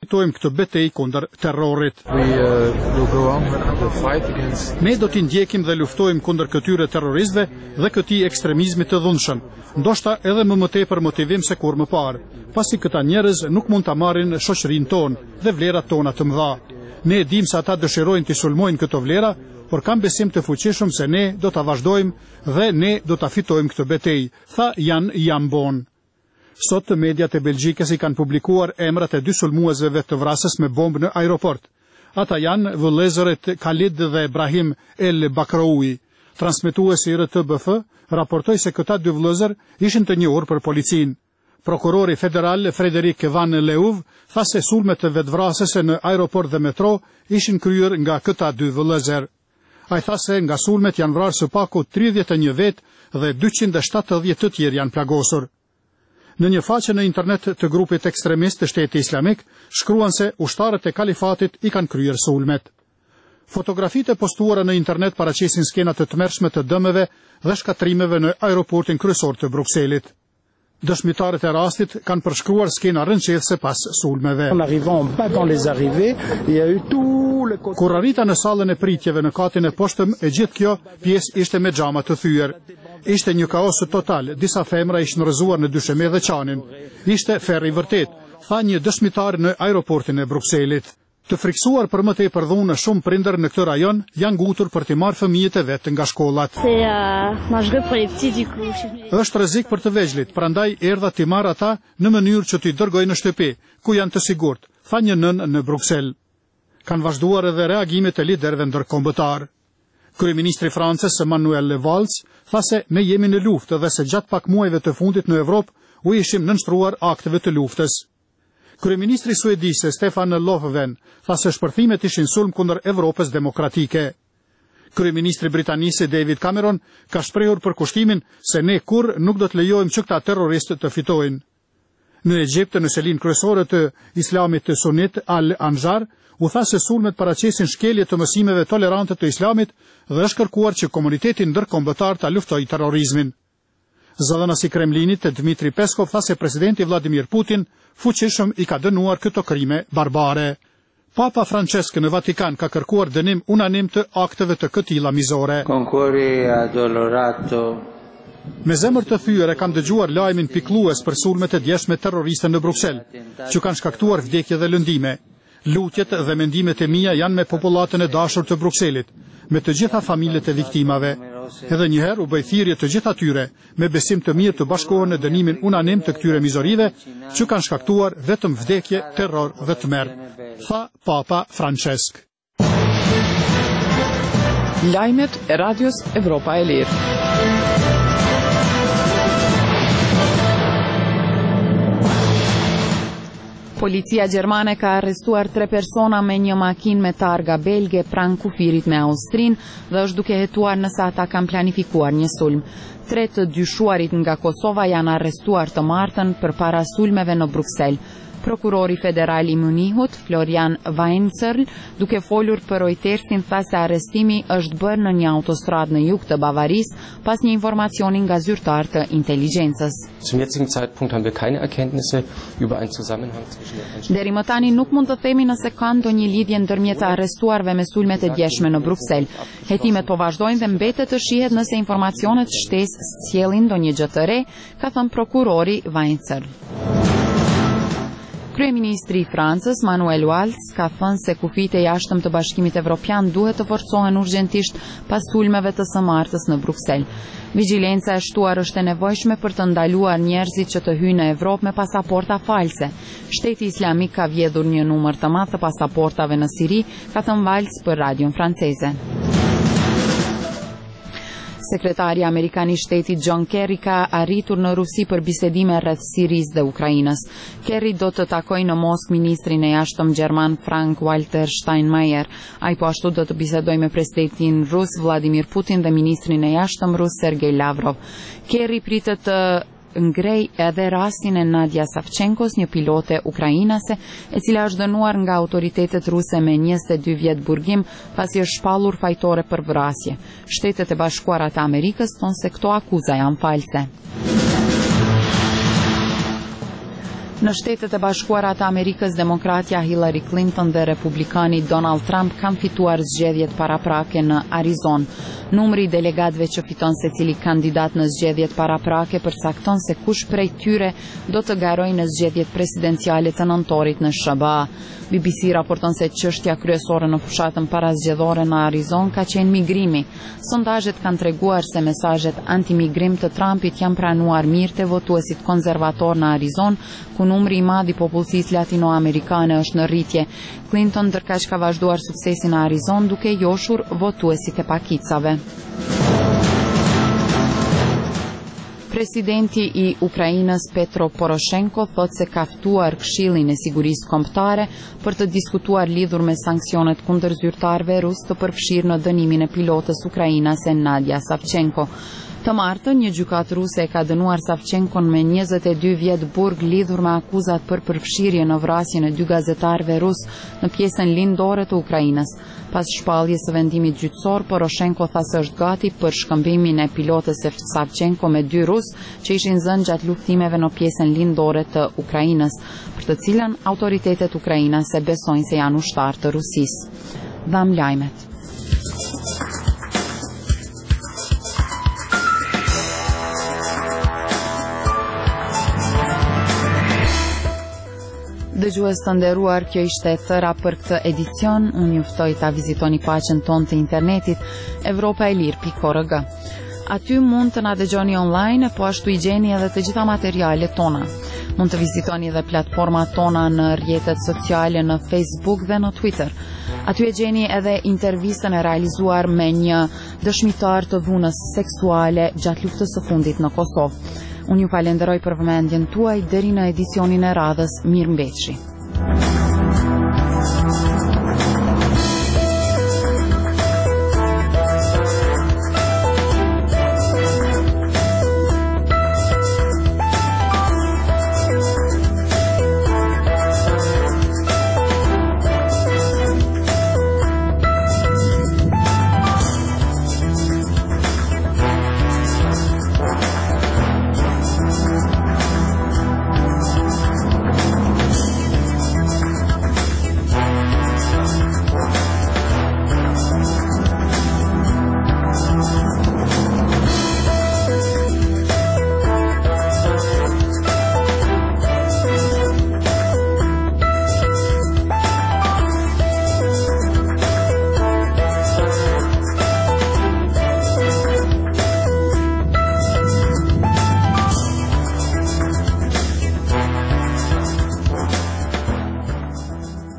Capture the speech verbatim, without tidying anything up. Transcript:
fitojmë këtë betejë kundër terrorit. Ne do t'i ndjekim dhe luftojmë kundër këtyre terroristëve dhe këtij ekstremizmi të dhunshëm, ndoshta edhe më më tepër motivim se kur më parë, pasi këta njerëz nuk mund ta marrin shoqërinë tonë dhe vlerat tona të mëdha. Ne e dim se ata dëshirojnë të sulmojnë këto vlera, por kam besim të fuqishëm se ne do ta vazhdojmë dhe ne do ta fitojmë këtë betejë, tha Jan Jambon. Sot mediat e Belgjikës i kanë publikuar emrat e dy sulmuesve të vrasës me bombë në aeroport. Ata janë vëllezërit Khalid dhe Ibrahim El Bakraoui. Transmetuesi i R T B F raportoi se këta dy vëllezër ishin të njohur për policinë. Prokurori federal Frederik Van Leuv tha se sulmet e vetvrasëse në aeroport dhe metro ishin kryer nga këta dy vëllezër. Ai tha se nga sulmet janë vrarë së paku tridhjetë e një vetë dhe dyqind e shtatëdhjetë të tjerë janë plagosur. Në një faqe në internet të grupit ekstremist të Shteti Islamik, shkruan se ushtarët e kalifatit i kanë kryer sulmet. Fotografitë e postuara në internet paraqesin skena të tmerrshme të dëmeve dhe shkatrimeve në aeroportin kryesor të Brukselit. Dëshmitarët e rastit kanë përshkruar skena rënqethëse pas sulmeve. Kur arrita në sallën e pritjeve në katin e poshtëm, e gjithë kjo pjesë ishte me xhama të thyer. Ishte një kaos total, disa femra ishin rrëzuar në dysheme dhe qanin. Ishte ferri vërtet, tha një dëshmitar në aeroportin e Brukselit. Të friksuar për më tepër dhunë, shumë prindër në këtë rajon janë ngutur për të marrë fëmijët e vet nga shkollat. Është rrezik për të vegjëlit, prandaj erdha t'i marr ata në mënyrë që t'i dërgoj në shtëpi, ku janë të sigurt, tha një nën në Bruksel. Kanë vazhduar edhe reagimet e liderëve ndërkombëtar. Kryeministri francez Manuel Valls tha se ne jemi në luftë dhe se gjatë pak muajve të fundit në Evropë u ishim nënshtruar akteve të luftës. Kryeministri suedis Stefan Löfven tha se shpërthimet ishin sulm kundër Evropës demokratike. Kryeministri britanisë David Cameron ka shprehur përkushtimin se ne kurrë nuk do të lejojmë që këta terroristë të fitojnë. Në Egjipt, në selin kryesore të Islamit të Sunit Al-Anjar, u tha se sulmet paraqesin shkelje të mësimeve tolerante të Islamit dhe është kërkuar që komuniteti ndërkombëtar ta luftojë terrorizmin. Zëdhënësi i Kremlinit Dmitri Peskov tha se presidenti Vladimir Putin fuqishëm i ka dënuar këto krime barbare. Papa Francesc në Vatikan ka kërkuar dënim unanim të akteve të këtilla mizore. Me zemër të thyer e kam dëgjuar lajmin pikëllues për sulmet e djeshme terroriste në Bruksel, që kanë shkaktuar vdekje dhe lëndime. Lutjet dhe mendimet e mia janë me popullatën e dashur të Brukselit, me të gjitha familjet e viktimave. Edhe njëherë u bëj thirrje të gjithë atyre me besim të mirë të bashkohen në dënimin unanim të këtyre mizorive që kanë shkaktuar vetëm vdekje, terror dhe tmerr, tha Papa Francesc. Lajmet e Radios Evropa e Lirë. Policia gjermane ka arrestuar tre persona me një makinë me targa belge pranë kufirit me Austrinë dhe është duke hetuar nëse ata kanë planifikuar një sulm. Tre të dyshuarit nga Kosova janë arrestuar të martën përpara sulmeve në Bruksel. Prokurori federal i Munihut, Florian Weinzierl, duke folur për Reutersin, tha se arrestimi është bërë në një autostradë në jug të Bavarisë pas një informacioni nga zyrtar të inteligjencës. Deri më tani nuk mund të themi nëse ka ndonjë lidhje ndërmjet të arrestuarve me sulmet e djeshme në Bruksel. Hetimet po vazhdojnë dhe mbetet të shihet nëse informacionet shtesë sjellin ndonjë gjë të re, ka thënë prokurori Weinzierl. Kryeministri i Francës, Manuel Valls, ka thënë se kufijtë e jashtëm të Bashkimit Evropian duhet të forcohen urgjentisht pas sulmeve të së martës në Bruksel. Vigjilenca e shtuar është e nevojshme për të ndaluar njerëzit që të hyjnë në Evropë me pasaporta false. Shteti Islamik ka vjedhur një numër të madh të pasaportave në Siri, ka thënë Valls për radion franceze. Sekretari Amerikan i Shtetit John Kerry ka arritur në Rusi për bisedime rreth Sirisë dhe Ukrainës. Kerry do të takojë në Moskë ministrin e jashtëm gjerman Frank Walter Steinmeier. Ai po ashtu do të bisedojë me presidentin rus Vladimir Putin dhe ministrin e jashtëm rus Sergej Lavrov. Kerry pritet të ngrej edhe rastin e Nadia Savchenkos, një pilote ukrainase, e cila është dënuar nga autoritetet ruse me njëzet e dy vjet burgim pasi është shpallur fajtore për vrasje. Shtetet e Bashkuara të Amerikës thonë se këto akuza janë false. Në Shtetet e Bashkuara të Amerikës, demokratja Hillary Clinton dhe republikani Donald Trump kanë fituar zgjedhjet paraprake në Arizonë. Numri i delegatëve që fiton secili kandidat në zgjedhjet paraprake përcakton se kush prej tyre do të garojë në zgjedhjet presidenciale të nëntorit në S B A. B B C raporton se çështja kryesore në fushatën parazgjedhore në Arizonë ka qenë migrimi. Sondazhet kanë treguar se mesazhet antimigrim të Trumpit janë pranuar mirë te votuesit konservator në Arizonë, ku numri i madh i popullsisë latinoamerikane është në rritje. Clinton ndërkaq ka vazhduar suksesin në Arizonë duke joshur votuesit e pakicave. Presidenti i Ukrainës Petro Poroshenko thot se ka ftuar Këshillin e Sigurisë Kombëtare për të diskutuar lidhur me sanksionet kundër zyrtarëve rus të përfshirë në dënimin e pilotës ukrainase Nadia Savchenko. Të martën, një gjykatë ruse e ka dënuar Savchenkon me njëzet e dy vjet burg lidhur me akuzat për përfshirje në vrasjen e dy gazetarëve rus në pjesën lindore të Ukrainës. Pas shpalljes së vendimit gjyqësor, Poroshenko tha se është gati për shkëmbimin e pilotës së Savchenko me dy rus që ishin zënë gjatë luftimeve në pjesën lindore të Ukrainës, për të cilën autoritetet ukrainase besojnë se janë ushtarë të Rusisë. Dham lajmet. Dëgjues të nderuar, kjo ishte e tëra për këtë edicion. Unë ju ftoj ta vizitoni faqen tonë të internetit evropaelir pikë org. Aty mund të na dëgjoni online, po ashtu i gjeni edhe të gjitha materialet tona. Mund të vizitoni edhe platformat tona në rrjetet sociale në Facebook dhe në Twitter. Aty e gjeni edhe intervistën e realizuar me një dëshmitar të dhunës seksuale gjatë luftës së fundit në Kosovë. Unë ju falenderoj për vëmendjen tuaj deri në edicionin e radhës. Mirëmbëjtje.